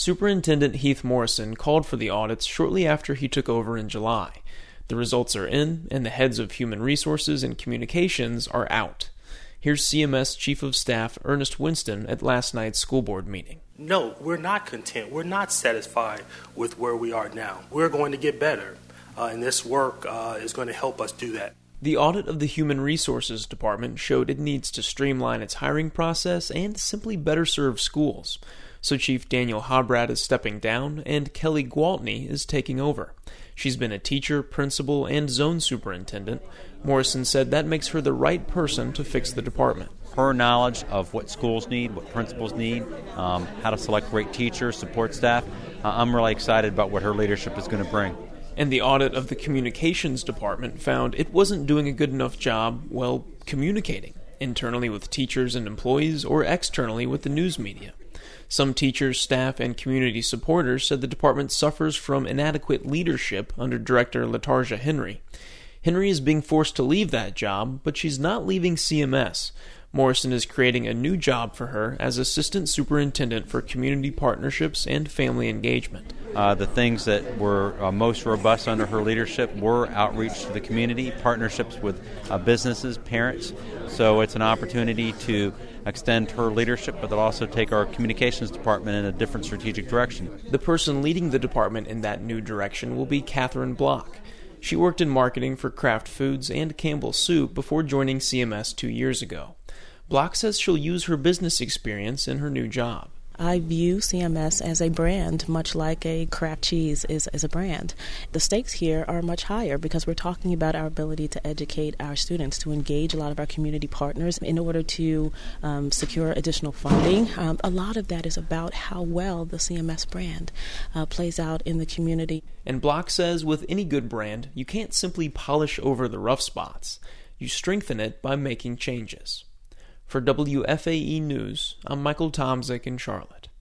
Superintendent Heath Morrison called for the audits shortly after he took over in July. The results are in, and the heads of Human Resources and Communications are out. Here's CMS Chief of Staff Ernest Winston at last night's school board meeting. No, we're not content. We're not satisfied with where we are now. We're going to get better, and this work is going to help us do that. The audit of the Human Resources Department showed it needs to streamline its hiring process and simply better serve schools. So Chief Daniel Habrad is stepping down, and Kelly Gwaltney is taking over. She's been a teacher, principal, and zone superintendent. Morrison said that makes her the right person to fix the department. Her knowledge of what schools need, what principals need, how to select great teachers, support staff, I'm really excited about what her leadership is going to bring. And the audit of the Communications Department found it wasn't doing a good enough job, communicating, internally with teachers and employees or externally with the news media. Some teachers, staff, and community supporters said the department suffers from inadequate leadership under Director Latarja Henry. Henry is being forced to leave that job, but she's not leaving CMS. Morrison is creating a new job for her as Assistant Superintendent for Community Partnerships and Family Engagement. The things that were most robust under her leadership were outreach to the community, partnerships with businesses, parents. So it's an opportunity to extend her leadership, but they'll also take our communications department in a different strategic direction. The person leading the department in that new direction will be Catherine Block. She worked in marketing for Kraft Foods and Campbell Soup before joining CMS 2 years ago. Block says she'll use her business experience in her new job. I view CMS as a brand, much like a Kraft cheese is a brand. The stakes here are much higher because we're talking about our ability to educate our students, to engage a lot of our community partners in order to secure additional funding. A lot of that is about how well the CMS brand plays out in the community. And Block says with any good brand, you can't simply polish over the rough spots. You strengthen it by making changes. For WFAE News, I'm Michael Tomzik in Charlotte.